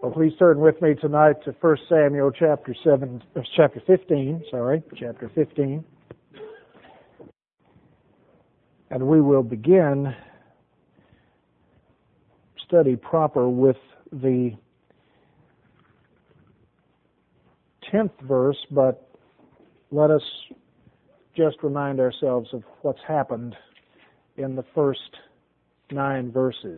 Well, please turn with me tonight to 1 Samuel chapter 15. And we will begin study proper with the 10th verse, but let us just remind ourselves of what's happened in the first 9 verses.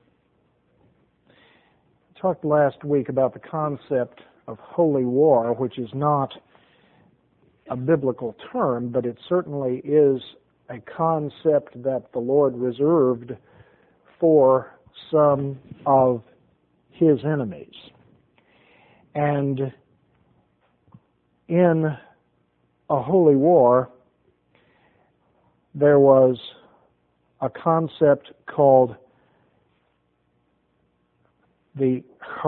I talked last week about the concept of holy war, which is not a biblical term, but it certainly is a concept that the Lord reserved for some of His enemies. And in a holy war, there was a concept called the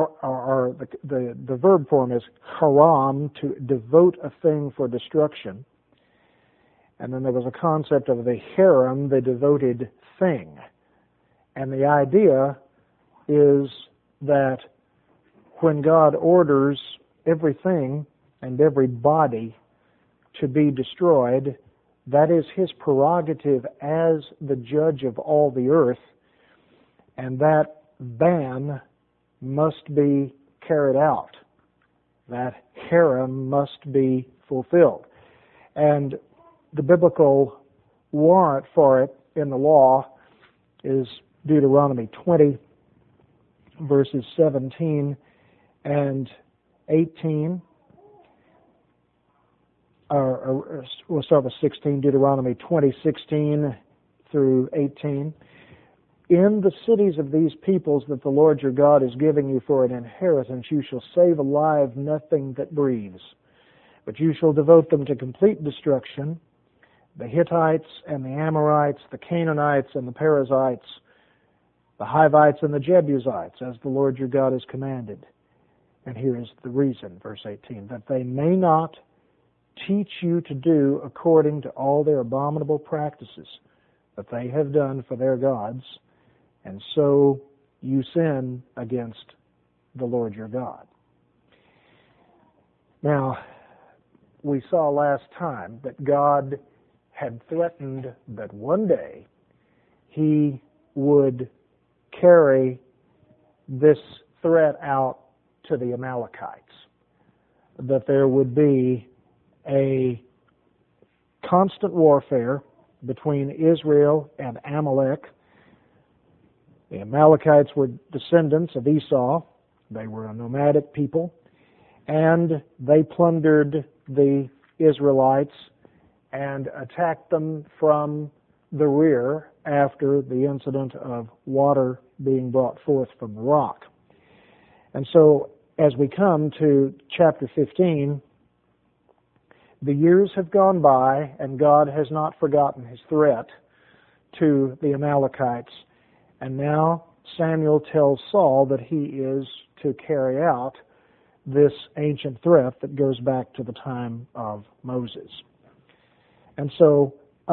verb form is haram, to devote a thing for destruction. And then there was a concept of the harem, the devoted thing. And the idea is that when God orders everything and everybody to be destroyed, that is His prerogative as the judge of all the earth, and that ban must be carried out. That harem must be fulfilled. And the biblical warrant for it in the law is Deuteronomy 20, verses 17 and 18. We'll start with 16, Deuteronomy 20, 16 through 18. In the cities of these peoples that the Lord your God is giving you for an inheritance, you shall save alive nothing that breathes, but you shall devote them to complete destruction, the Hittites and the Amorites, the Canaanites and the Perizzites, the Hivites and the Jebusites, as the Lord your God has commanded. And here is the reason, verse 18, that they may not teach you to do according to all their abominable practices that they have done for their gods, and so you sin against the Lord your God. Now, we saw last time that God had threatened that one day He would carry this threat out to the Amalekites, that there would be a constant warfare between Israel and Amalek. The Amalekites were descendants of Esau. They were a nomadic people, and they plundered the Israelites and attacked them from the rear after the incident of water being brought forth from the rock. And so, as we come to chapter 15, the years have gone by, and God has not forgotten His threat to the Amalekites. And now Samuel tells Saul that he is to carry out this ancient threat that goes back to the time of Moses. And so,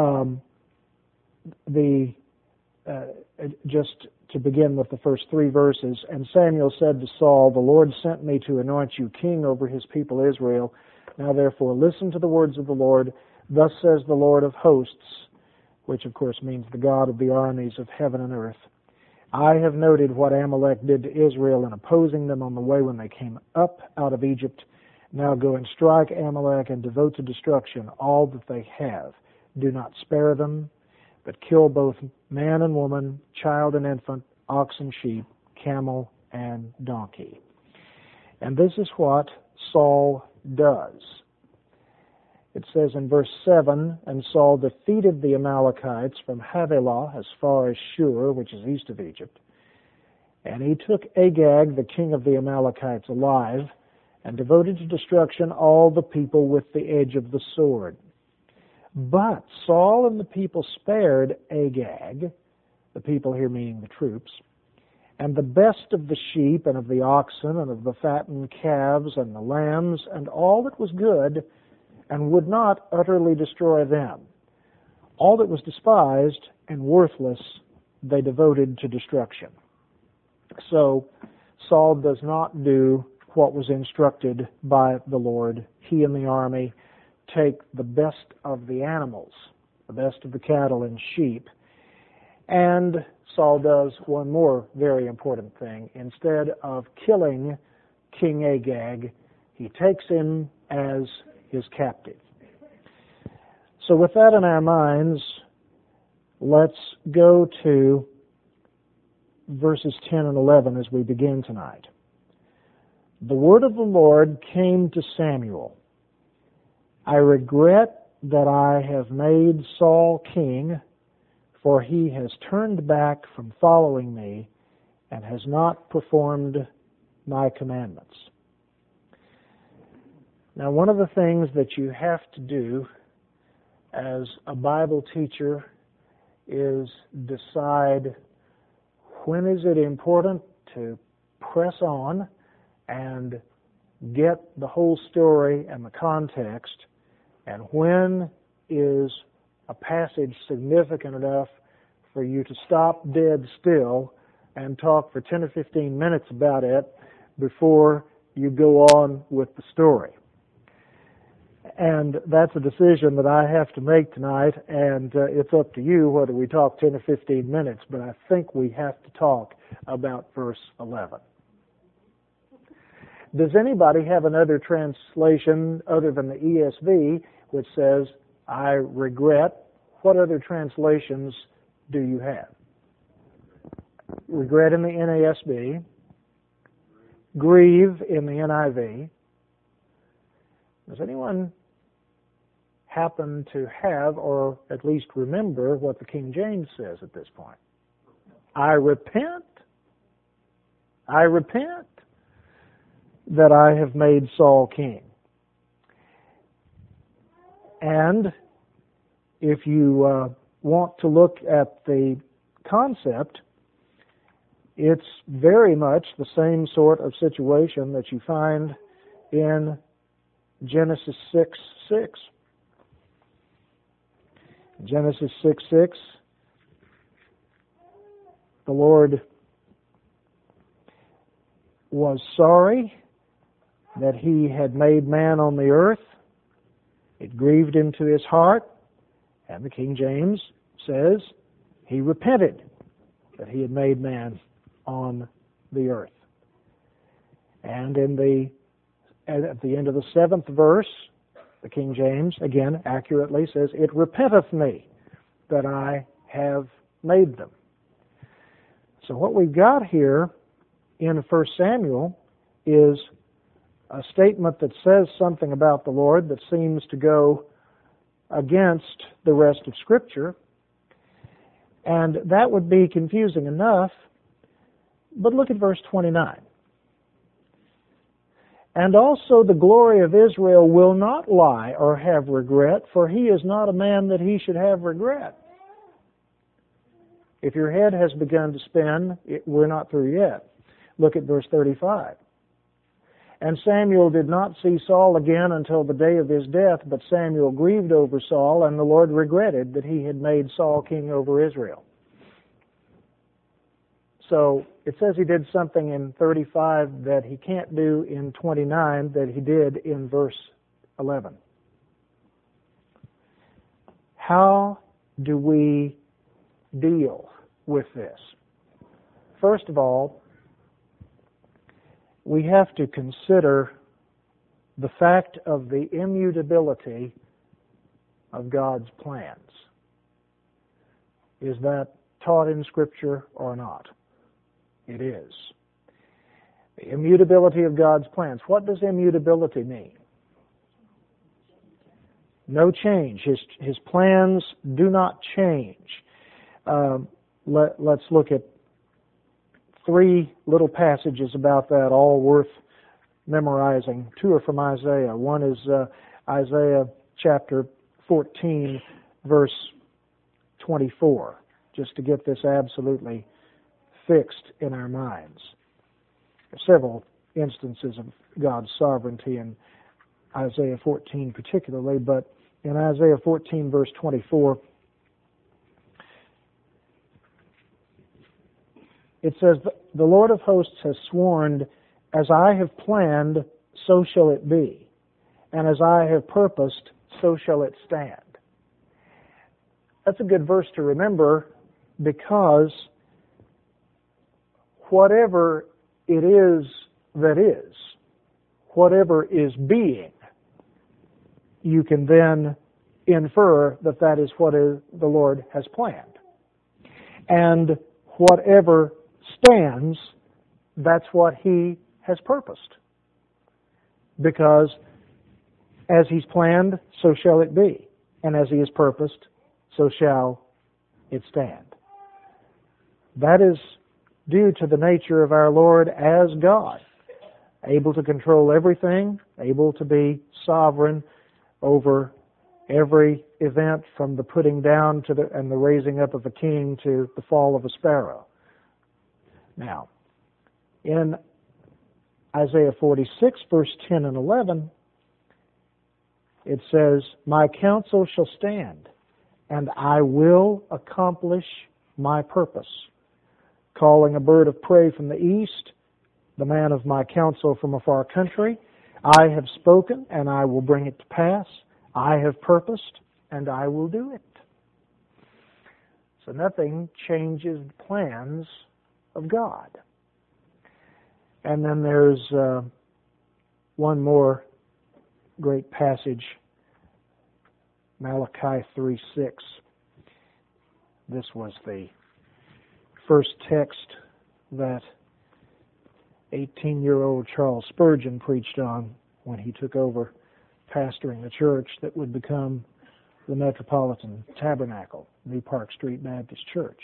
just to begin with the first 3 verses, and Samuel said to Saul, the Lord sent me to anoint you king over His people Israel. Now therefore listen to the words of the Lord. Thus says the Lord of hosts, which of course means the God of the armies of heaven and earth. I have noted what Amalek did to Israel in opposing them on the way when they came up out of Egypt. Now go and strike Amalek and devote to destruction all that they have. Do not spare them, but kill both man and woman, child and infant, ox and sheep, camel and donkey. And this is what Saul does. It says in verse 7, and Saul defeated the Amalekites from Havilah as far as Shur, which is east of Egypt. And he took Agag, the king of the Amalekites, alive, and devoted to destruction all the people with the edge of the sword. But Saul and the people spared Agag, the people here meaning the troops, and the best of the sheep and of the oxen and of the fattened calves and the lambs and all that was good, and would not utterly destroy them. All that was despised and worthless they devoted to destruction. So Saul does not do what was instructed by the Lord. He and the army take the best of the animals, the best of the cattle and sheep, and Saul does one more very important thing. Instead of killing King Agag, he takes him as his captive. So with that in our minds, let's go to verses 10 and 11 as we begin tonight. The word of the Lord came to Samuel. I regret that I have made Saul king, for he has turned back from following me and has not performed my commandments. Now, one of the things that you have to do as a Bible teacher is decide when is it important to press on and get the whole story and the context, and when is a passage significant enough for you to stop dead still and talk for 10 or 15 minutes about it before you go on with the story. And that's a decision that I have to make tonight, and it's up to you whether we talk 10 or 15 minutes, but I think we have to talk about verse 11. Does anybody have another translation other than the ESV which says, I regret? What other translations do you have? Regret in the NASB, grieve in the NIV. Does anyone happen to have, or at least remember, what the King James says at this point? I repent that I have made Saul king. And if you want to look at the concept, it's very much the same sort of situation that you find in Genesis 6:6. Genesis 6:6, the Lord was sorry that he had made man on the earth. It grieved him to his heart, and the King James says he repented that he had made man on the earth. And at the end of the 7th verse, the King James, again, accurately says, it repenteth me that I have made them. So what we've got here in 1 Samuel is a statement that says something about the Lord that seems to go against the rest of Scripture, and that would be confusing enough, but look at verse 29. And also the glory of Israel will not lie or have regret, for he is not a man that he should have regret. If your head has begun to spin, we're not through yet. Look at verse 35. And Samuel did not see Saul again until the day of his death, but Samuel grieved over Saul, and the Lord regretted that he had made Saul king over Israel. So it says he did something in 35 that he can't do in 29 that he did in verse 11. How do we deal with this? First of all, we have to consider the fact of the immutability of God's plans. Is that taught in Scripture or not? It is. The immutability of God's plans. What does immutability mean? No change. His plans do not change. Let's look at 3 little passages about that, all worth memorizing. 2 are from Isaiah. One is Isaiah chapter 14, verse 24, just to get this absolutely fixed in our minds. There are several instances of God's sovereignty in Isaiah 14 particularly, but in Isaiah 14, verse 24, It says, the Lord of hosts has sworn, as I have planned, so shall it be. And as I have purposed, so shall it stand. That's a good verse to remember, because whatever it is that is, whatever is being, you can then infer that that is what the Lord has planned. And whatever stands, that's what He has purposed. Because as He's planned, so shall it be. And as He has purposed, so shall it stand. That is due to the nature of our Lord as God, able to control everything, able to be sovereign over every event, from the putting down and the raising up of a king to the fall of a sparrow. Now, in Isaiah 46, verse 10 and 11, it says, my counsel shall stand, and I will accomplish my purpose. Calling a bird of prey from the east, the man of my counsel from a far country, I have spoken, and I will bring it to pass. I have purposed, and I will do it. So nothing changes the plans of God. And then there's one more great passage, Malachi 3:6. This was the first text that 18-year-old Charles Spurgeon preached on when he took over pastoring the church that would become the Metropolitan Tabernacle, New Park Street Baptist Church.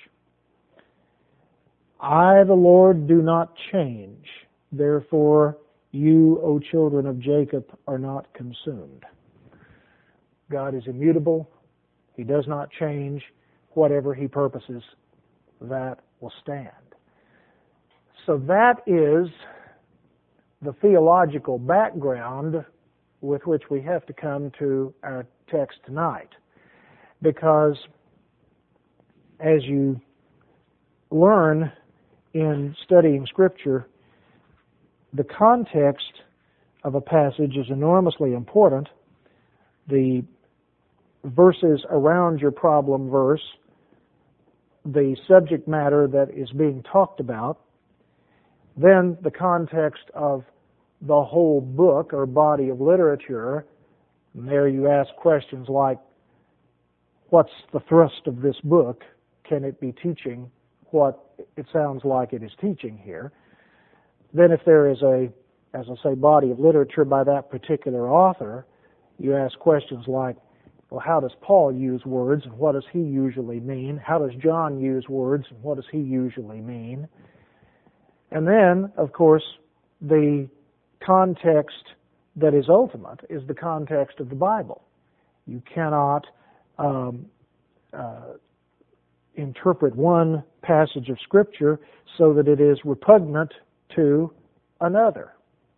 I, the Lord, do not change. Therefore, you, O children of Jacob, are not consumed. God is immutable. He does not change. Whatever He purposes, that will stand. So that is the theological background with which we have to come to our text tonight. Because as you learn in studying Scripture, the context of a passage is enormously important. The verses around your problem verse, the subject matter that is being talked about, then the context of the whole book or body of literature. And there you ask questions like, what's the thrust of this book? Can it be teaching what it sounds like it is teaching here? Then if there is as I say, body of literature by that particular author, you ask questions like, well, how does Paul use words, and what does he usually mean? How does John use words, and what does he usually mean? And then, of course, the context that is ultimate is the context of the Bible. You cannot interpret one passage of Scripture so that it is repugnant to another.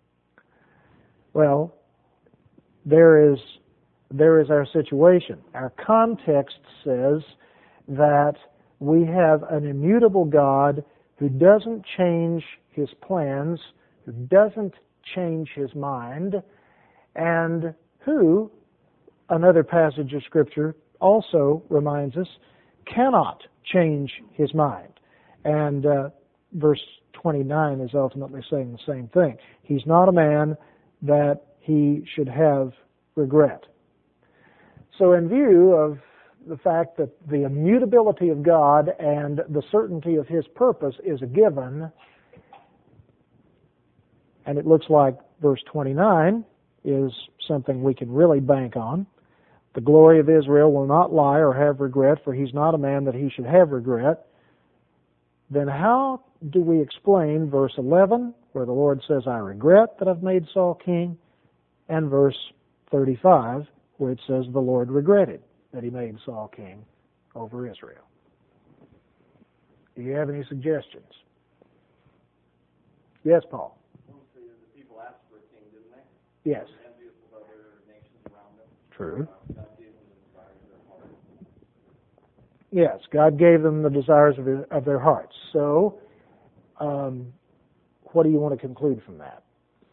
Well, there is our situation. Our context says that we have an immutable God who doesn't change His plans, who doesn't change His mind, and who, another passage of Scripture also reminds us, cannot change His mind. And verse 29 is ultimately saying the same thing. He's not a man that He should have regret. So in view of the fact that the immutability of God and the certainty of His purpose is a given, and it looks like verse 29 is something we can really bank on. The glory of Israel will not lie or have regret, for he's not a man that he should have regret. Then how do we explain verse 11, where the Lord says, I regret that I've made Saul king, and verse 35, where it says the Lord regretted that He made Saul king over Israel? Do you have any suggestions? Yes, Paul. The people asked for a king, didn't they? Yes. They were envious of other nations around them. True. God gave them the desires of their heart. Yes, God gave them the desires of their hearts. So, what do you want to conclude from that?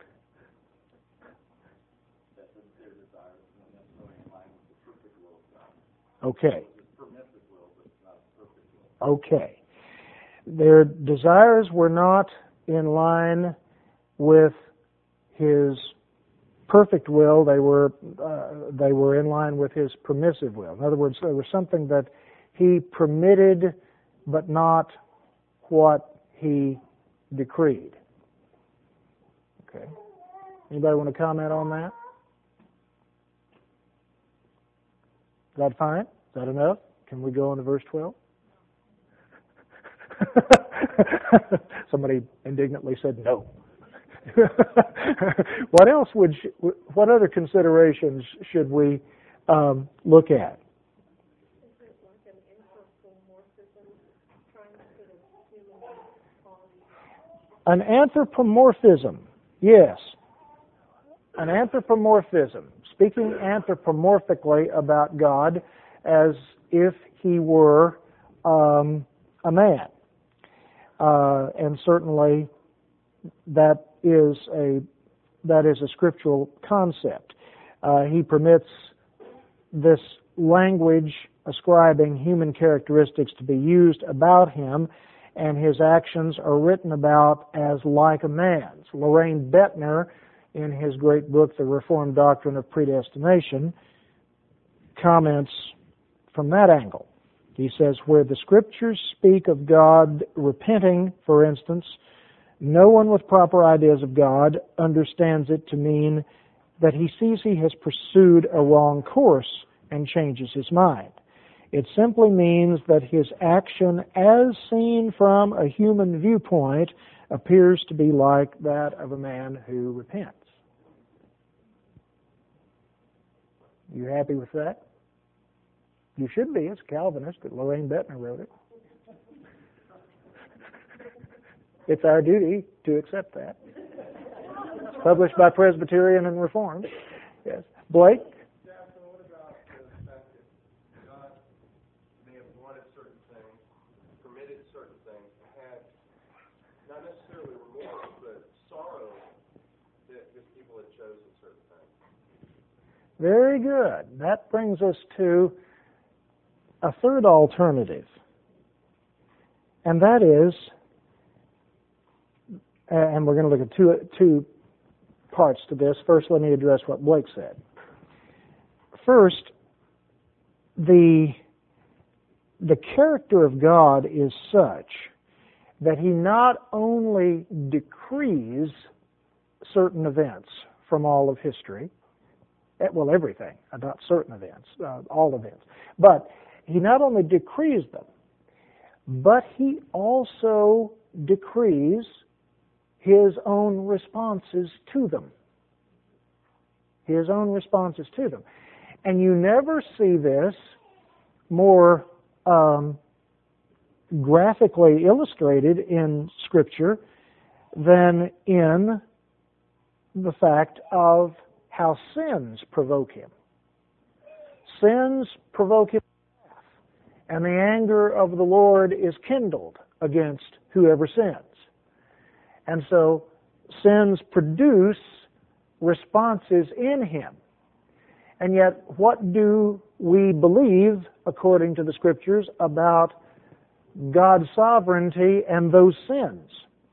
That their desires not necessarily in line with the perfect will of God. Okay. It's permissive will, but it's not perfect will. Okay. Their desires were not in line with His perfect will. They were in line with His permissive will. In other words, there was something that He permitted, but not what He decreed. Okay. Anybody want to comment on that? Is that fine? Is that enough? Can we go on to verse 12? Somebody indignantly said no. What other considerations should we look at? Is it like an anthropomorphism, trying to put a human quality? An anthropomorphism, yes. An anthropomorphism, speaking anthropomorphically about God as if He were a man. And certainly that is a scriptural concept. He permits this language ascribing human characteristics to be used about Him, and His actions are written about as like a man's. Loraine Bettner, in his great book, The Reformed Doctrine of Predestination, comments from that angle. He says, where the Scriptures speak of God repenting, for instance, no one with proper ideas of God understands it to mean that He sees He has pursued a wrong course and changes His mind. It simply means that His action, as seen from a human viewpoint, appears to be like that of a man who repents. You happy with that? You should be. It's Calvinist, but Loraine Bettner wrote it. It's our duty to accept that. It's published by Presbyterian and Reformed. Yes. Blake? Jackson, what about the fact that God may have wanted certain things, permitted certain things, had not necessarily remorse, but sorrow that His people had chosen certain things? Very good. That brings us to a third alternative, and that is, and we're going to look at two parts to this. First, let me address what Blake said. First, the character of God is such that He not only decrees certain events from all of history, well, everything, not certain events, all events, but He not only decrees them, but He also decrees His own responses to them. His own responses to them. And you never see this more graphically illustrated in Scripture than in the fact of how sins provoke Him. Sins provoke Him, and the anger of the Lord is kindled against whoever sins. And so sins produce responses in Him. And yet, what do we believe, according to the Scriptures, about God's sovereignty and those sins?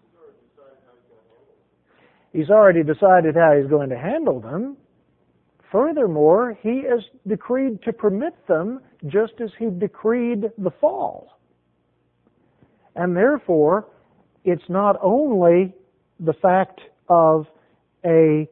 He's already decided how He's going to handle them. Furthermore, He has decreed to permit them just as He decreed the fall. And therefore, it's not only the fact of a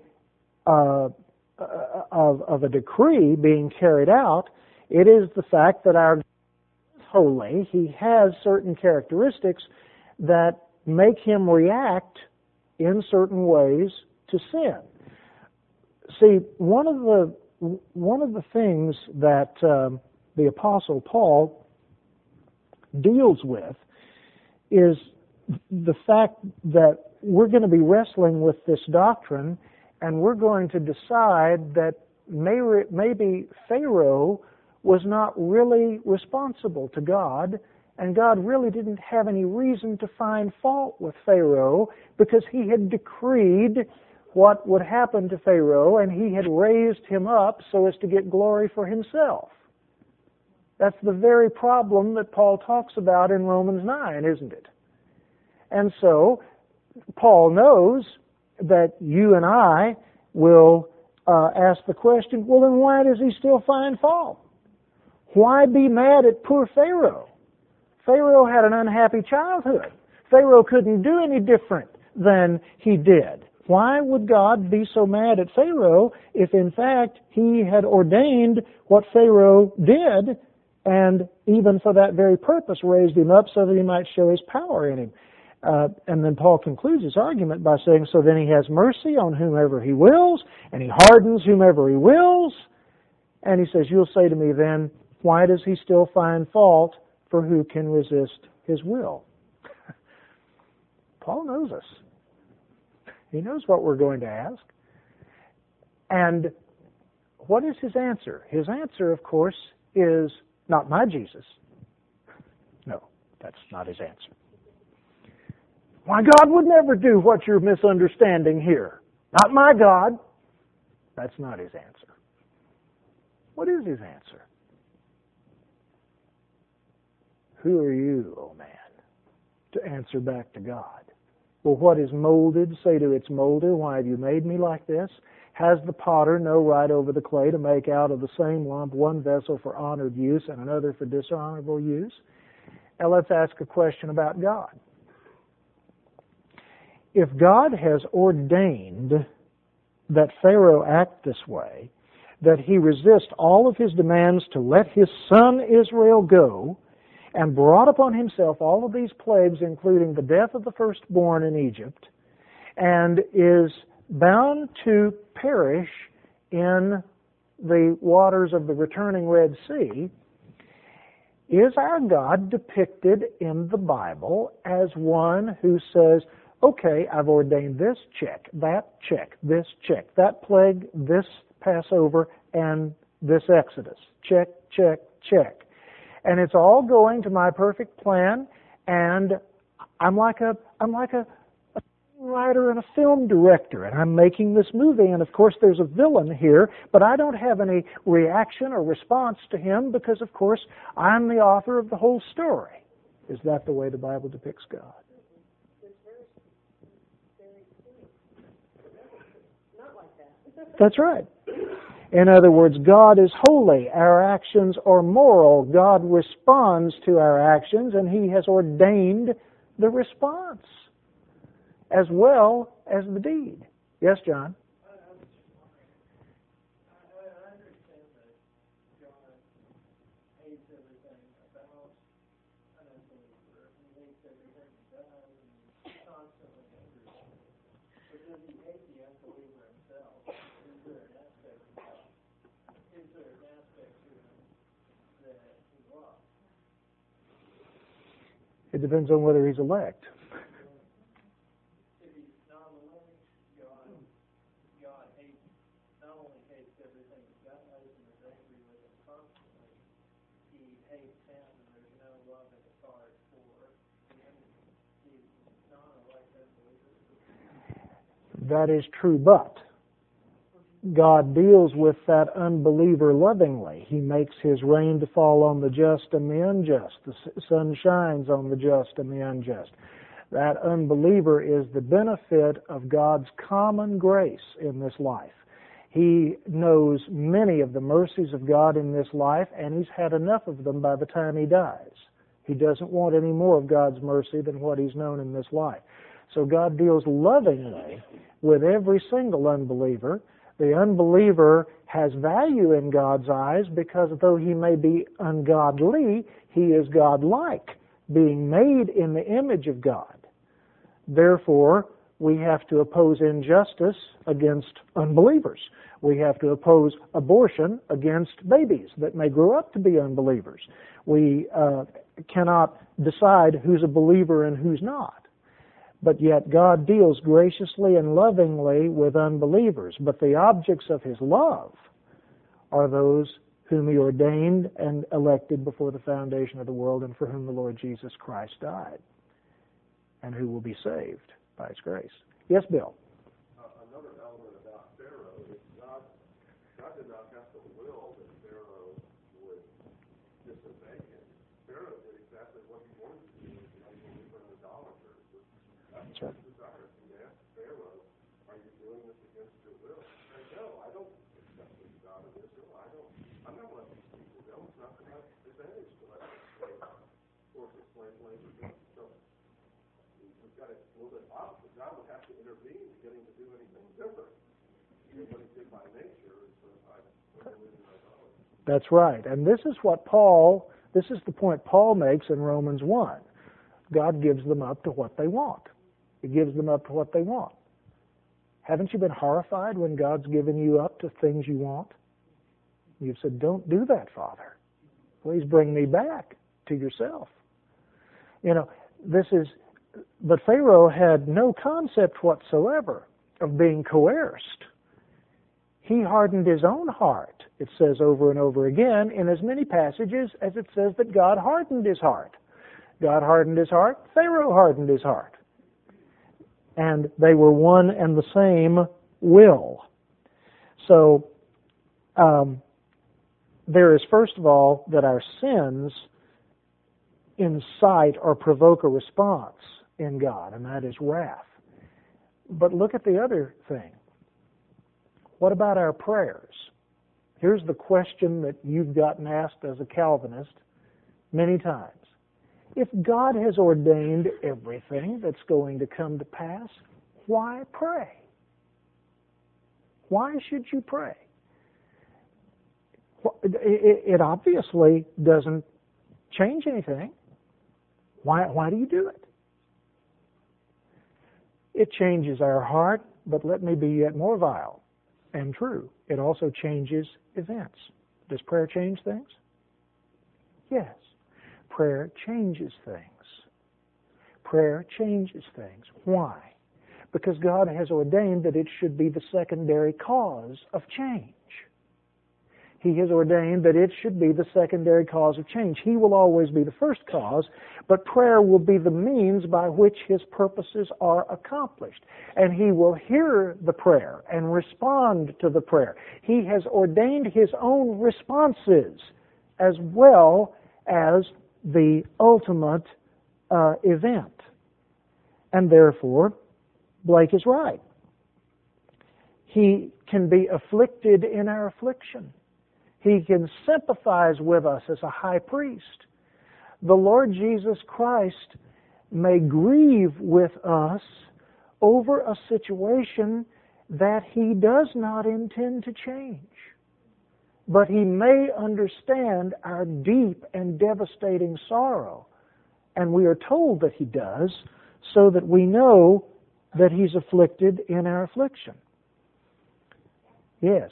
decree being carried out, it is the fact that our God is holy. He has certain characteristics that make Him react in certain ways to sin. See, one of the things that the Apostle Paul deals with is the fact that we're going to be wrestling with this doctrine, and we're going to decide that maybe Pharaoh was not really responsible to God, And God really didn't have any reason to find fault with Pharaoh because he had decreed what would happen to Pharaoh, and he had raised him up so as to get glory for himself. That's the very problem that Paul talks about in Romans 9, isn't it? And so, Paul knows that you and I will ask the question, well, then why does he still find fault? Why be mad at poor Pharaoh? Pharaoh had an unhappy childhood. Pharaoh couldn't do any different than he did. Why would God be so mad at Pharaoh if in fact he had ordained what Pharaoh did and even for that very purpose raised him up so that he might show his power in him? And then Paul concludes his argument by saying, so then he has mercy on whomever he wills, and he hardens whomever he wills. And he says, you'll say to me then, why does he still find fault for who can resist his will? Paul knows us. He knows what we're going to ask. And what is his answer? His answer, of course, is not my Jesus. No, that's not his answer. Why, God would never do what you're misunderstanding here. Not my God. That's not his answer. What is his answer? Who are you, O man, to answer back to God? Well, what is molded, say to its molder, why have you made me like this? Has the potter no right over the clay to make out of the same lump one vessel for honored use and another for dishonorable use? Now let's ask a question about God. If God has ordained that Pharaoh act this way, that he resist all of his demands to let his son Israel go, and brought upon himself all of these plagues, including the death of the firstborn in Egypt, and is bound to perish in the waters of the returning Red Sea, is our God depicted in the Bible as one who says, okay, I've ordained this, check, this check, that plague, this Passover, and this Exodus, check, check, check. And it's all going to my perfect plan, and I'm like a writer and a film director, and I'm making this movie, and of course there's a villain here, but I don't have any reaction or response to him because, of course, I'm the author of the whole story. Is that the way the Bible depicts God? That's right. In other words, God is holy. Our actions are moral. God responds to our actions, and he has ordained the response as well as the deed. Yes, John? I understand that God hates everything about an unbeliever. He hates everything he does, and he's constantly angry. But does he hate the unbeliever himself? Is there an aspect to him that he loves? It depends on whether he's elect. If he's not elect, God hates, not only hates everything he does and is angry with him constantly, he hates him and there's no love in his heart for the non-elect unbelievers. That is true, but God deals with that unbeliever lovingly. He makes his rain to fall on the just and the unjust. The sun shines on the just and the unjust. That unbeliever is the benefit of God's common grace in this life. He knows many of the mercies of God in this life, and he's had enough of them by the time he dies. He doesn't want any more of God's mercy than what he's known in this life. So God deals lovingly with every single unbeliever. The unbeliever has value in God's eyes because though he may be ungodly, he is God-like, being made in the image of God. Therefore, we have to oppose injustice against unbelievers. We have to oppose abortion against babies that may grow up to be unbelievers. We cannot decide who's a believer and who's not. But yet God deals graciously and lovingly with unbelievers. But the objects of his love are those whom He ordained and elected before the foundation of the world, and for whom the Lord Jesus Christ died, and who will be saved by His grace. Yes, Bill? Another element about Pharaoh is God did not have to will that Pharaoh would disobey Him. Pharaoh did exactly what he wanted to do as an unbeliever and idolater. That's right. His desire. He asked Pharaoh, "Are you doing this against your will?" And no, I don't accept the God of Israel. I'm not letting these people go. It's not to my advantage to let them force a slave labor. So we've got it a little bit opposite. God would have to intervene to get him to do anything different. What he did by nature is That's right. And this is the point Paul makes in Romans 1. God gives them up to what they want. He gives them up to what they want. Haven't you been horrified when God's given you up to things you want? You've said, "Don't do that, Father. Please bring me back to yourself." But Pharaoh had no concept whatsoever of being coerced. He hardened his own heart. It says over and over again in as many passages as it says that God hardened his heart. God hardened his heart. Pharaoh hardened his heart. And they were one and the same will. So, there is, first of all, that our sins incite or provoke a response in God, and that is wrath. But look at the other thing. What about our prayers? Here's the question that you've gotten asked as a Calvinist many times. If God has ordained everything that's going to come to pass, why pray? Why should you pray? It obviously doesn't change anything. Why do you do it? It changes our heart, but let me be yet more vile and true. It also changes events. Does prayer change things? Yes. Prayer changes things. Prayer changes things. Why? Because God has ordained that it should be the secondary cause of change. He has ordained that it should be the secondary cause of change. He will always be the first cause, but prayer will be the means by which His purposes are accomplished. And He will hear the prayer and respond to the prayer. He has ordained His own responses as well as the ultimate event. And therefore, Blake is right. He can be afflicted in our affliction. He can sympathize with us as a high priest. The Lord Jesus Christ may grieve with us over a situation that He does not intend to change. But He may understand our deep and devastating sorrow. And we are told that He does, so that we know that He's afflicted in our affliction. Yes.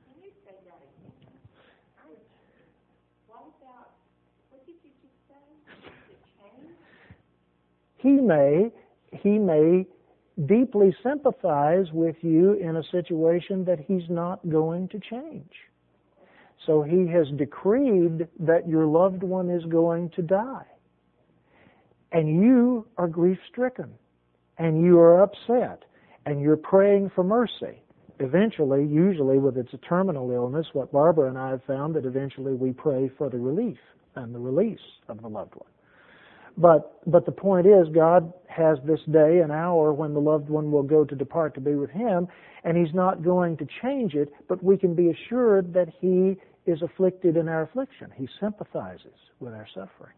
He may deeply sympathize with you in a situation that He's not going to change. So He has decreed that your loved one is going to die. And you are grief-stricken. And you are upset. And you're praying for mercy. Eventually, usually with it's a terminal illness, what Barbara and I have found, that eventually we pray for the relief and the release of the loved one. But the point is, God has this day and hour when the loved one will go to depart to be with Him, and He's not going to change it, but we can be assured that He is afflicted in our affliction. He sympathizes with our suffering.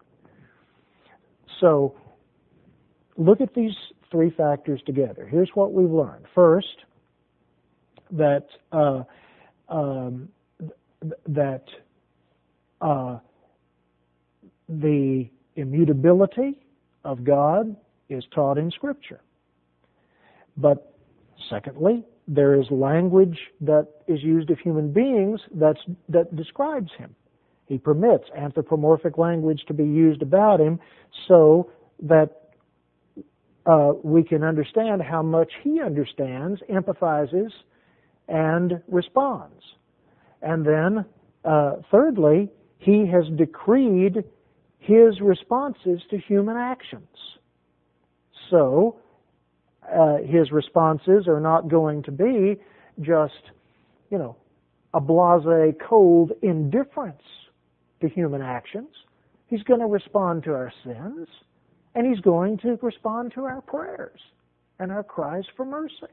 So, look at these three factors together. Here's what we've learned. First, that the immutability of God is taught in Scripture. But secondly, there is language that is used of human beings that describes Him. He permits anthropomorphic language to be used about Him so that we can understand how much He understands, empathizes, and responds. And then Thirdly, He has decreed His responses to human actions. So, His responses are not going to be just, a blasé, cold indifference to human actions. He's going to respond to our sins, and He's going to respond to our prayers and our cries for mercy.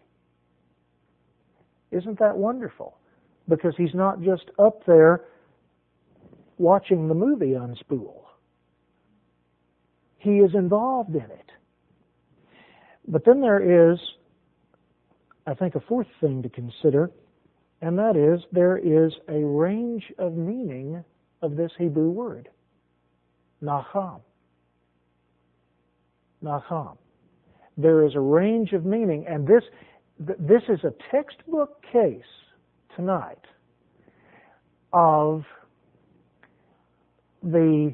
Isn't that wonderful? Because He's not just up there watching the movie unspool. He is involved in it. But then there is, I think, a fourth thing to consider, and that is there is a range of meaning of this Hebrew word, nacham. Nacham. There is a range of meaning, and this is a textbook case tonight of the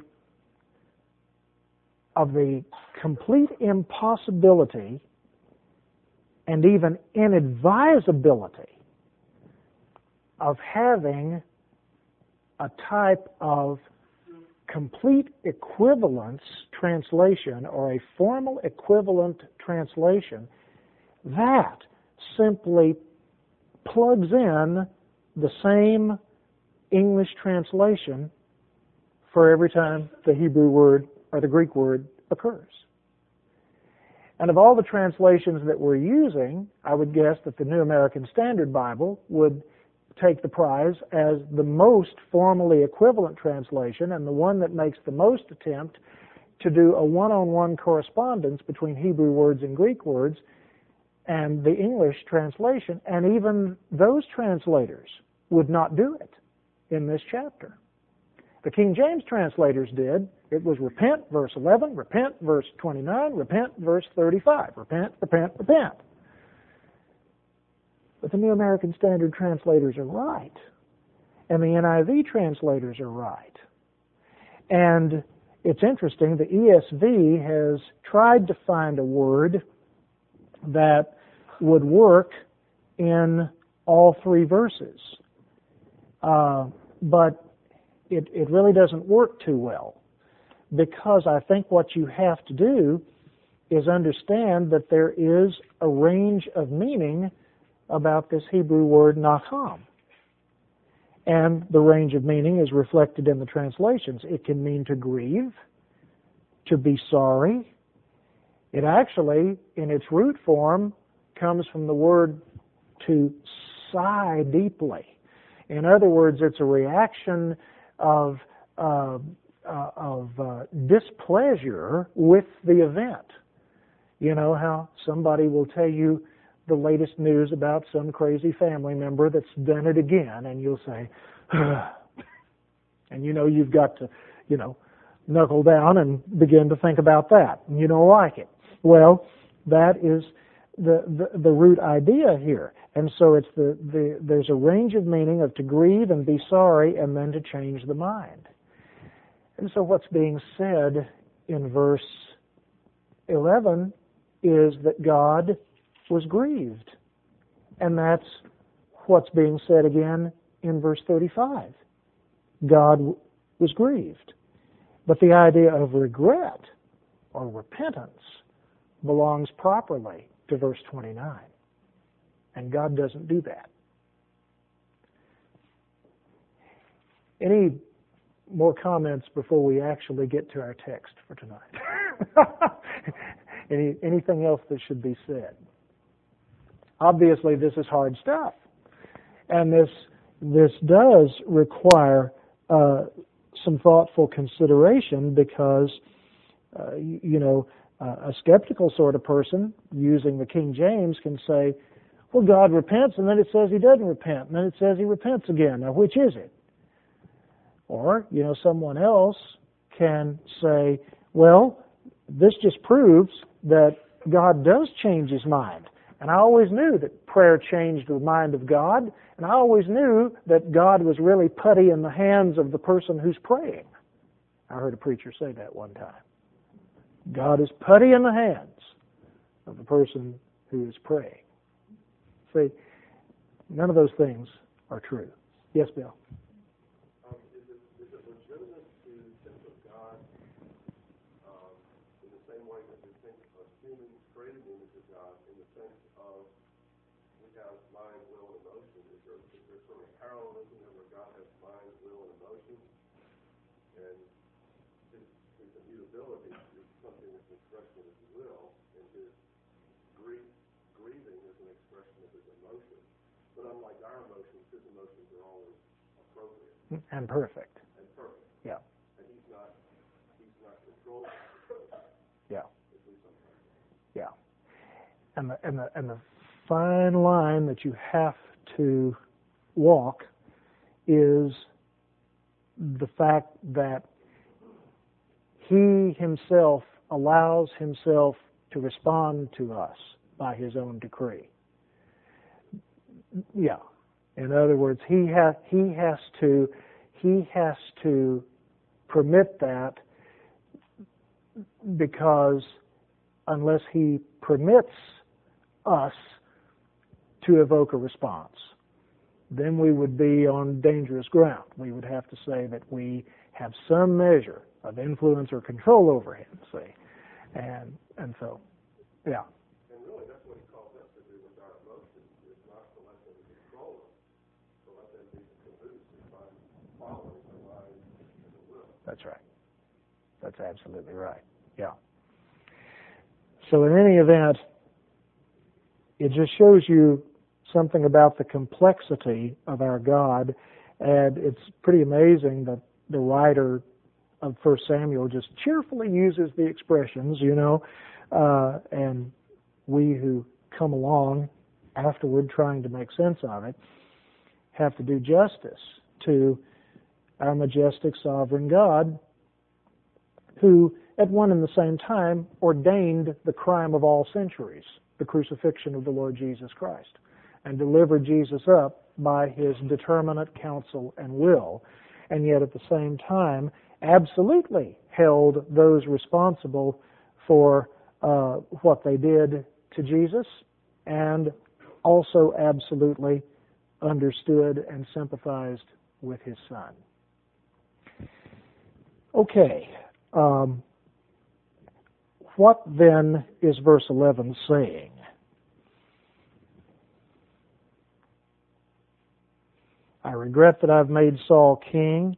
complete impossibility and even inadvisability of having a type of complete equivalence translation or a formal equivalent translation that simply plugs in the same English translation for every time the Hebrew word or the Greek word occurs. And of all the translations that we're using, I would guess that the New American Standard Bible would take the prize as the most formally equivalent translation and the one that makes the most attempt to do a one-on-one correspondence between Hebrew words and Greek words and the English translation, and even those translators would not do it in this chapter. The King James translators did. It was repent, verse 11, repent, verse 29, repent, verse 35. Repent, repent, repent. But the New American Standard translators are right. And the NIV translators are right. And it's interesting, the ESV has tried to find a word that would work in all three verses. But it really doesn't work too well, because I think what you have to do is understand that there is a range of meaning about this Hebrew word nacham. And the range of meaning is reflected in the translations. It can mean to grieve, to be sorry. It actually, in its root form, comes from the word to sigh deeply. In other words, it's a reaction of displeasure with the event. You know how somebody will tell you the latest news about some crazy family member that's done it again, and you'll say, and you've got to, knuckle down and begin to think about that. And you don't like it. Well, that is the root idea here. And so it's there's a range of meaning of to grieve and be sorry and then to change the mind. And so what's being said in verse 11 is that God was grieved. And that's what's being said again in verse 35. God was grieved. But the idea of regret or repentance belongs properly to verse 29. And God doesn't do that. Any more comments before we actually get to our text for tonight? Anything else that should be said? Obviously, this is hard stuff. And this does require some thoughtful consideration, because, a skeptical sort of person using the King James can say, well, God repents, and then it says He doesn't repent, and then it says He repents again. Now, which is it? Or, someone else can say, well, this just proves that God does change His mind. And I always knew that prayer changed the mind of God, and I always knew that God was really putty in the hands of the person who's praying. I heard a preacher say that one time. God is putty in the hands of the person who is praying. See, none of those things are true. Yes, Bill? I there's sort of parallelism there where God has mind, will, and emotions, and his immutability is something that's an expression of his will, and his grieving is an expression of his emotion. But unlike our emotions, his emotions are always appropriate. And perfect. And perfect. Yeah. And he's not controlling. Yeah. At least sometimes. Yeah. And the fine line that you have to walk is the fact that he himself allows himself to respond to us by his own decree. Yeah. In other words, he has to permit that, because unless he permits us to evoke a response, then we would be on dangerous ground. We would have to say that we have some measure of influence or control over him, see. And so, yeah. And really, that's what he calls us to do with our emotions, is not to let them control us, to let them be caboose and following the mind and the will. That's right. That's absolutely right. Yeah. So in any event, it just shows you something about the complexity of our God, and it's pretty amazing that the writer of 1 Samuel just cheerfully uses the expressions, and we who come along afterward trying to make sense of it have to do justice to our majestic sovereign God, who at one and the same time ordained the crime of all centuries, the crucifixion of the Lord Jesus Christ, and delivered Jesus up by his determinate counsel and will, and yet at the same time absolutely held those responsible for what they did to Jesus, and also absolutely understood and sympathized with his Son. Okay. What then is verse 11 saying? I regret that I've made Saul king.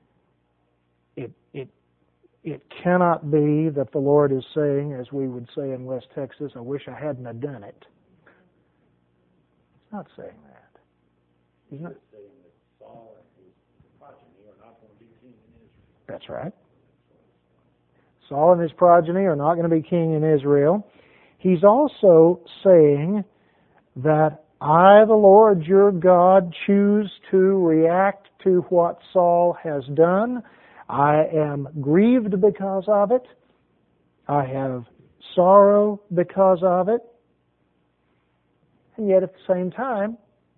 It cannot be that the Lord is saying, as we would say in West Texas, I wish I hadn't have done it. He's not saying that. He's not saying that Saul and his progeny are not going to be king in Israel. That's right. Saul and his progeny are not going to be king in Israel. He's also saying that I, the Lord your God, choose to react to what Saul has done. I am grieved because of it. I have sorrow because of it. And yet at the same time,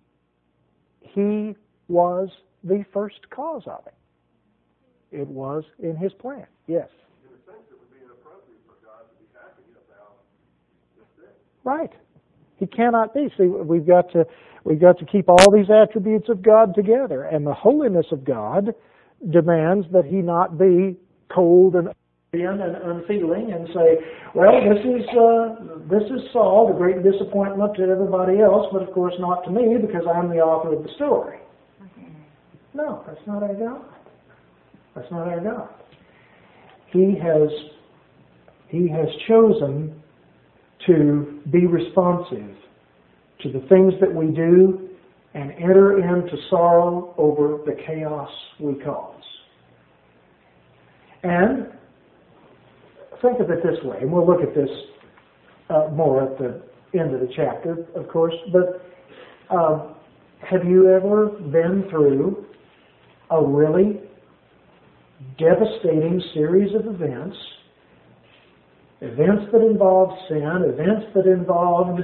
he was the first cause of it. It was in his plan. Yes. In a sense, it would be inappropriate for God to be happy about this thing. Right. He cannot be. See, we've got to keep all these attributes of God together, and the holiness of God demands that he not be cold and unfeeling and say, well, this is Saul, the great disappointment to everybody else, but of course not to me because I'm the author of the story. No, that's not our God. That's not our God. He has chosen to be responsive to the things that we do and enter into sorrow over the chaos we cause. And think of it this way, and we'll look at this more at the end of the chapter, of course, but have you ever been through a really devastating series of events that involved sin, events that involved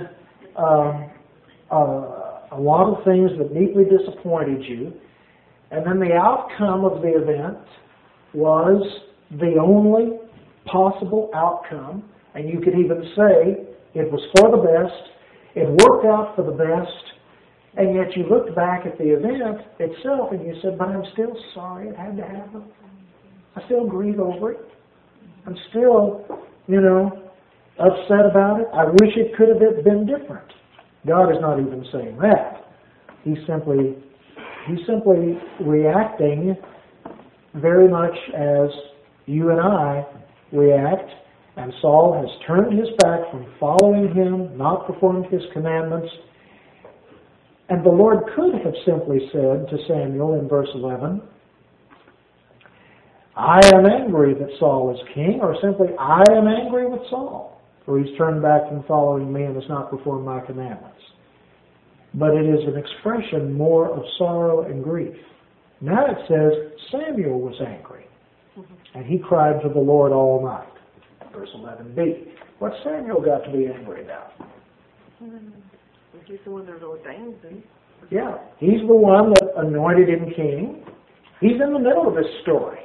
a lot of things that deeply disappointed you, and then the outcome of the event was the only possible outcome, and you could even say it was for the best, it worked out for the best, and yet you looked back at the event itself and you said, but I'm still sorry it had to happen. I still grieve over it. I'm still, upset about it. I wish it could have been different. God is not even saying that. He's simply reacting very much as you and I react. And Saul has turned his back from following him, not performed his commandments. And the Lord could have simply said to Samuel in verse 11, I am angry that Saul is king, or simply, I am angry with Saul, for he's turned back from following me and has not performed my commandments. But it is an expression more of sorrow and grief. Now it says Samuel was angry, and he cried to the Lord all night. Verse 11b. What's Samuel got to be angry about? He's the one that ordains him. Yeah, he's the one that anointed him king. He's in the middle of this story.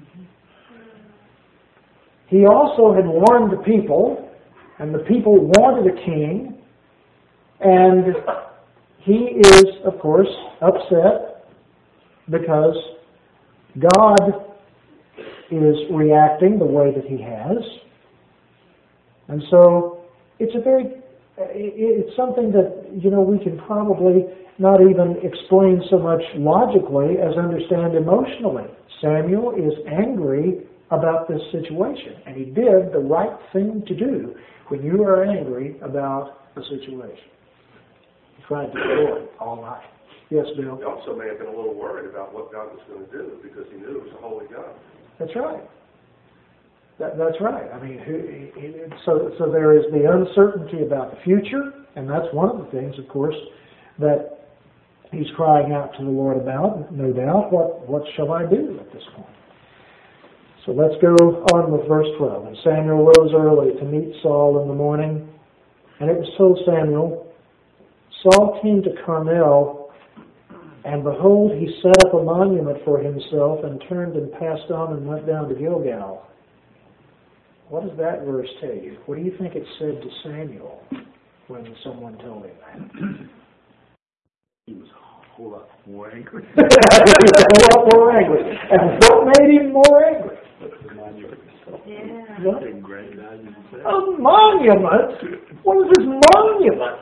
He also had warned the people, and the people wanted a king, and he is, of course, upset because God is reacting the way that he has. And so it's something that, we can probably not even explain so much logically as understand emotionally. Samuel is angry about this situation, and he did the right thing to do when you are angry about a situation. He tried to ignore it all night. Yes, Bill? He also may have been a little worried about what God was going to do because he knew it was a holy God. That's right. That's right. I mean, so there is the uncertainty about the future, and that's one of the things, of course, that he's crying out to the Lord about, no doubt. What shall I do at this point? So let's go on with verse 12. And Samuel rose early to meet Saul in the morning, and it was told Samuel, Saul came to Carmel, and behold, he set up a monument for himself, and turned and passed on and went down to Gilgal. What does that verse tell you? What do you think it said to Samuel when someone told him that? He was a whole lot more angry. He was a whole lot more angry. And what made him more angry? The monument. Yeah. What? A monument? What is this monument?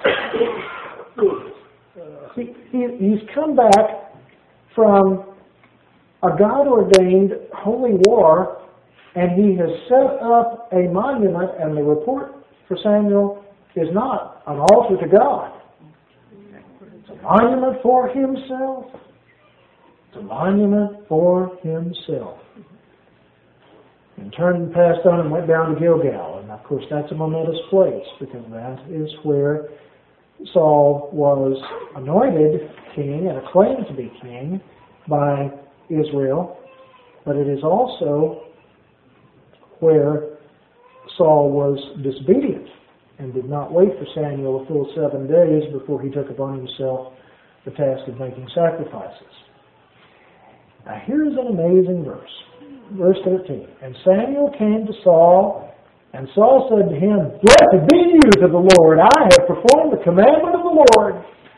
He's come back from a God-ordained holy war, and he has set up a monument, and the report for Samuel is not an altar to God. It's a monument for himself. It's a monument for himself. And turned and passed on and went down to Gilgal. And of course that's a momentous place, because that is where Saul was anointed king and acclaimed to be king by Israel. But it is also where Saul was disobedient and did not wait for Samuel a full 7 days before he took upon himself the task of making sacrifices. Now here's an amazing verse. Verse 13. And Samuel came to Saul, and Saul said to him, Blessed be you to the Lord. I have performed the commandment of the Lord.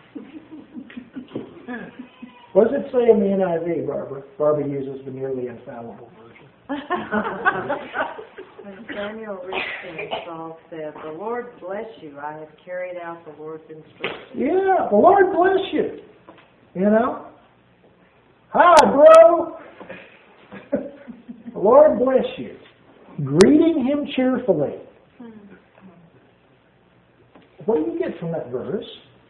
What does it say in the NIV, Barbara? Barbara uses the nearly infallible version. When Samuel reached him, Saul said, The Lord bless you. I have carried out the Lord's instructions. Yeah, the Lord bless you. Hi, bro. The Lord bless you. Greeting him cheerfully. What do you get from that verse?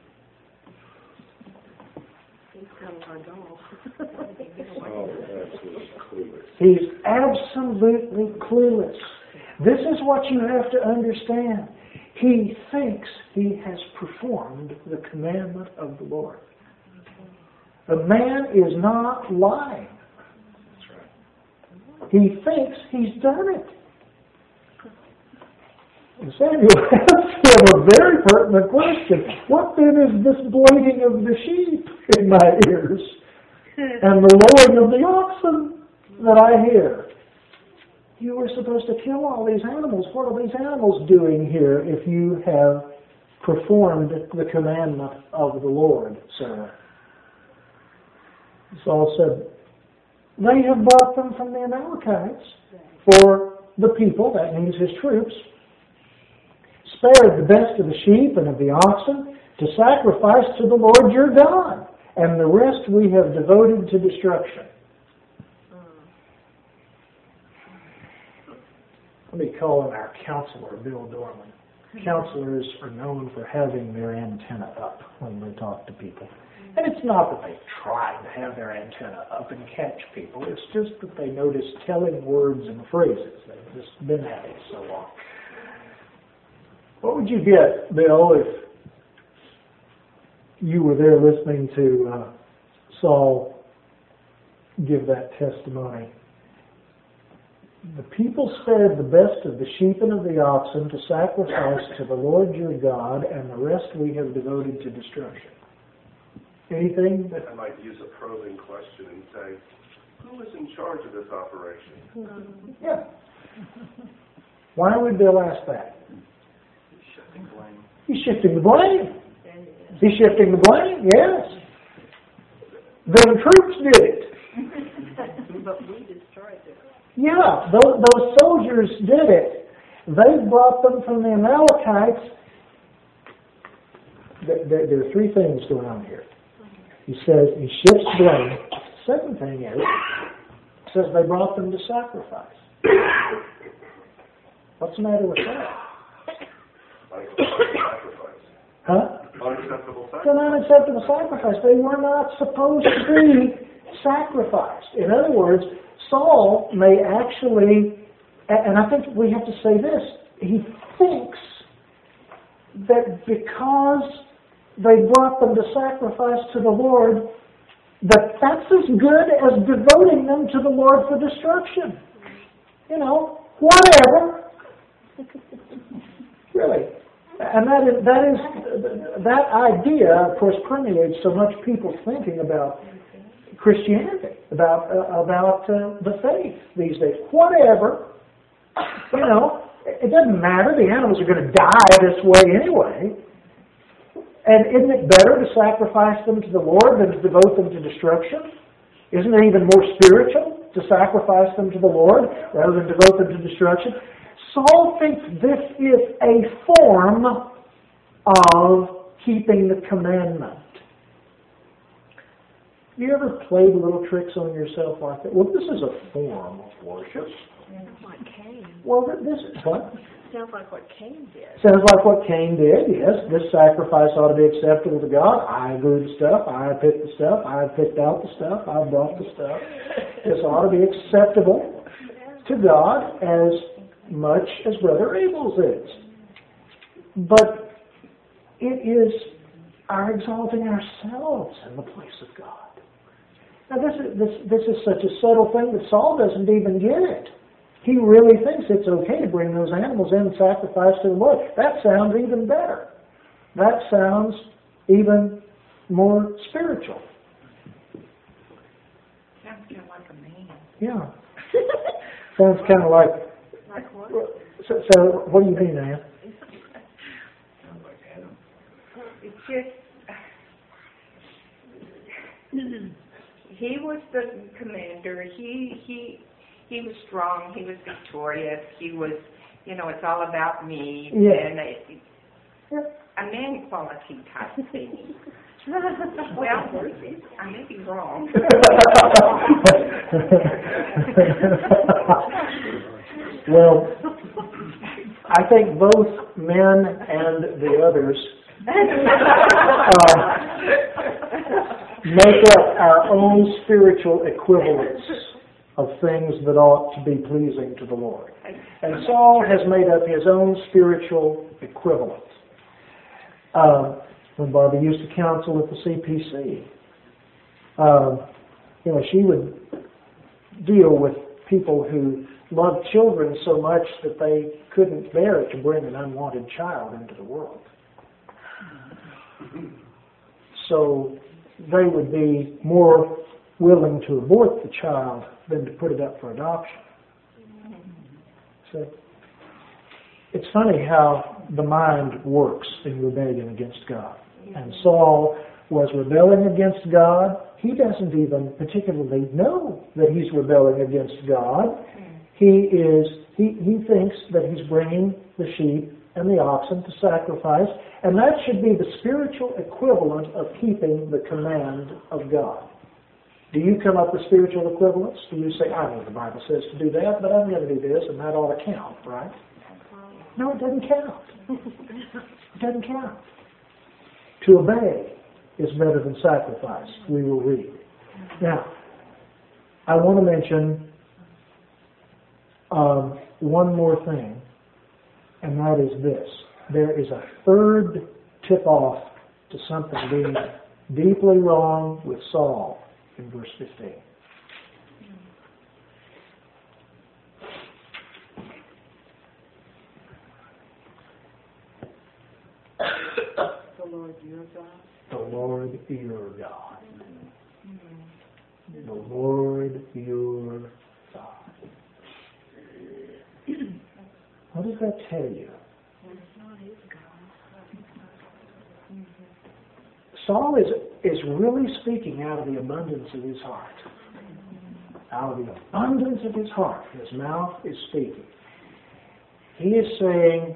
He's kind of my dog. Oh, absolutely clueless. He's absolutely clueless. This is what you have to understand. He thinks he has performed the commandment of the Lord. The man is not lying. He thinks he's done it. And Samuel asked him a very pertinent question. What then is this bleating of the sheep in my ears and the lowing of the oxen that I hear? You were supposed to kill all these animals. What are these animals doing here if you have performed the commandment of the Lord, sir? Saul said, They have bought them from the Amalekites for the people, that means his troops, spared the best of the sheep and of the oxen to sacrifice to the Lord your God. and the rest we have devoted to destruction. Let me call in our counselor, Bill Dorman. Counselors are known for having their antenna up when they talk to people. And it's not that they try to have their antenna up and catch people. It's just that they notice telling words and phrases. They've just been at it so long. What would you get, Bill, if you were there listening to Saul give that testimony? The people spared the best of the sheep and of the oxen to sacrifice to the Lord your God, and the rest we have devoted to destruction. Anything? I might use a probing question and say, who is in charge of this operation? Yeah. Why would Bill ask that? He's shifting blame. He's shifting the blame. He's shifting the blame, yes. The troops did it. But we destroyed it. Yeah, those soldiers did it. They brought them from the Amalekites. There are three things going on here. He says he shifts blame. The second thing is, he says they brought them to sacrifice. What's the matter with that? Sacrifice. Huh? Unacceptable It's sacrifice. an unacceptable sacrifice. They were not supposed to be sacrificed. In other words, Saul may actually, and I think we have to say this, he thinks that because they brought them to sacrifice to the Lord, that's as good as devoting them to the Lord for destruction. You know, whatever. Really. And that idea, of course, permeates so much people's thinking about Christianity, about the faith these days. Whatever. You know, it doesn't matter. The animals are going to die this way anyway. And isn't it better to sacrifice them to the Lord than to devote them to destruction? Isn't it even more spiritual to sacrifice them to the Lord rather than devote them to destruction? Saul thinks this is a form of keeping the commandment. Have you ever played little tricks on yourself like that? Well, this is a form of worship. Sounds like Cain. Well, this is what? Sounds like what Cain did. Sounds like what Cain did, yes. This sacrifice ought to be acceptable to God. I grew the stuff. I picked the stuff. I picked out the stuff. I brought the stuff. This ought to be acceptable to God as much as Brother Abel's is. But it is our exalting ourselves in the place of God. Now this is such a subtle thing that Saul doesn't even get it. He really thinks it's okay to bring those animals in and sacrifice to the Lord. That sounds even better. That sounds even more spiritual. Sounds kind of like a man. Yeah. Sounds kind of like... Like what? So what do you mean, Ann? It's just, he was the commander. He was strong. He was victorious. He was, it's all about me. Yeah. And a man quality type thing. Well, I may be wrong. Well, I think both men and the others make up our own spiritual equivalents of things that ought to be pleasing to the Lord. And Saul has made up his own spiritual equivalent. When Barbara used to counsel at the CPC, she would deal with people who loved children so much that they couldn't bear to bring an unwanted child into the world. So they would be more willing to abort the child than to put it up for adoption. So it's funny how the mind works in rebellion against God. And Saul was rebelling against God. He doesn't even particularly know that he's rebelling against God. He thinks that he's bringing the sheep and the oxen to sacrifice, and that should be the spiritual equivalent of keeping the command of God. Do you come up with spiritual equivalents? Do you say, I know the Bible says to do that, but I'm going to do this, and that ought to count, right? No, it doesn't count. It doesn't count. To obey is better than sacrifice, we will read. Now, I want to mention one more thing, and that is this. There is a third tip-off to something being deeply wrong with Saul in verse 15. The Lord your God. The Lord your God. The Lord your God. What does that tell you? Saul is really speaking out of the abundance of his heart. Out of the abundance of his heart, his mouth is speaking. He is saying,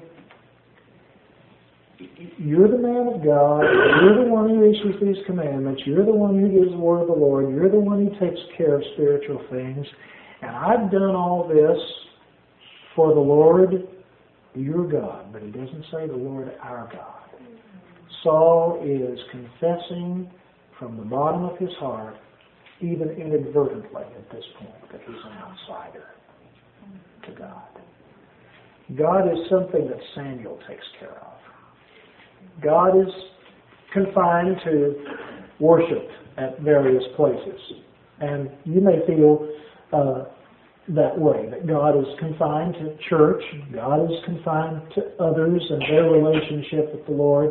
you're the man of God, you're the one who issues these commandments, you're the one who gives the word of the Lord, you're the one who takes care of spiritual things, and I've done all this for the Lord your God, but he doesn't say the Lord our God. Saul is confessing from the bottom of his heart, even inadvertently at this point, that he's an outsider to God. God is something that Samuel takes care of. God is confined to worship at various places. And you may feel that way, that God is confined to church, God is confined to others and their relationship with the Lord.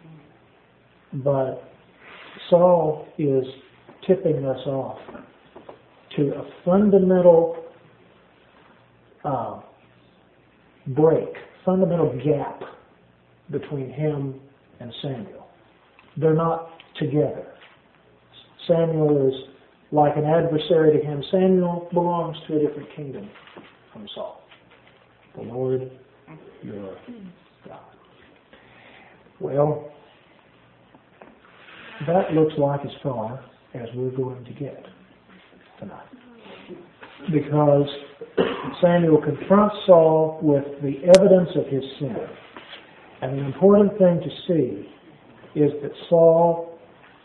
But Saul is tipping us off to a fundamental fundamental gap between him and Samuel. They're not together. Samuel is like an adversary to him. Samuel belongs to a different kingdom from Saul. The Lord your God. Well, that looks like as far as we're going to get tonight. Because Samuel confronts Saul with the evidence of his sin. And the important thing to see is that Saul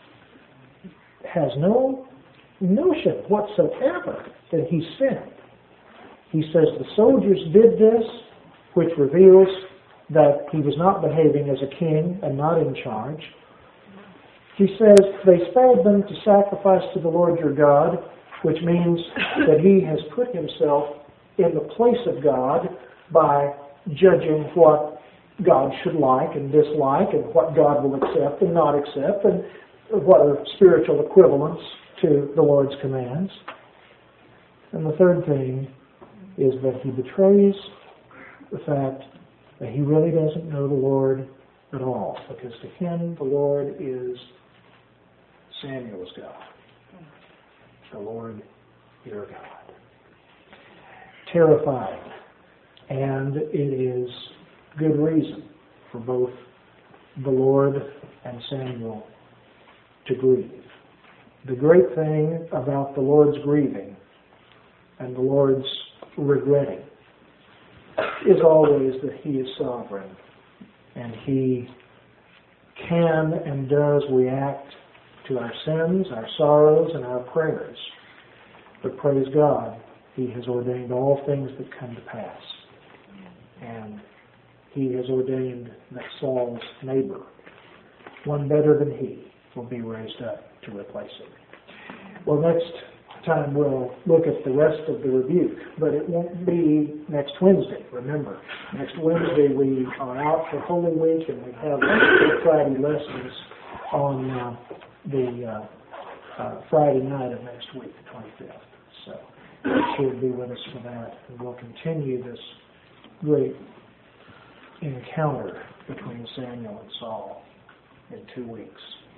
has no notion whatsoever that he sinned. He says the soldiers did this, which reveals that he was not behaving as a king and not in charge. He says they spared them to sacrifice to the Lord your God, which means that he has put himself in the place of God by judging what God should like and dislike and what God will accept and not accept and what are spiritual equivalents to the Lord's commands. And the third thing is that he betrays the fact that he really doesn't know the Lord at all, because to him the Lord is Samuel's God, the Lord your God. Terrifying, and it is good reason for both the Lord and Samuel to grieve. The great thing about the Lord's grieving and the Lord's regretting is always that he is sovereign and he can and does react to our sins, our sorrows, and our prayers. But praise God, he has ordained all things that come to pass. And he has ordained that Saul's neighbor, one better than he, will be raised up to replace him. Well, next time we'll look at the rest of the rebuke, but it won't be next Wednesday. Remember, next Wednesday we are out for Holy Week, and we have Good Friday lessons on the Friday night of next week, the 25th. So you should be with us for that, and we'll continue this great encounter between Samuel and Saul in 2 weeks.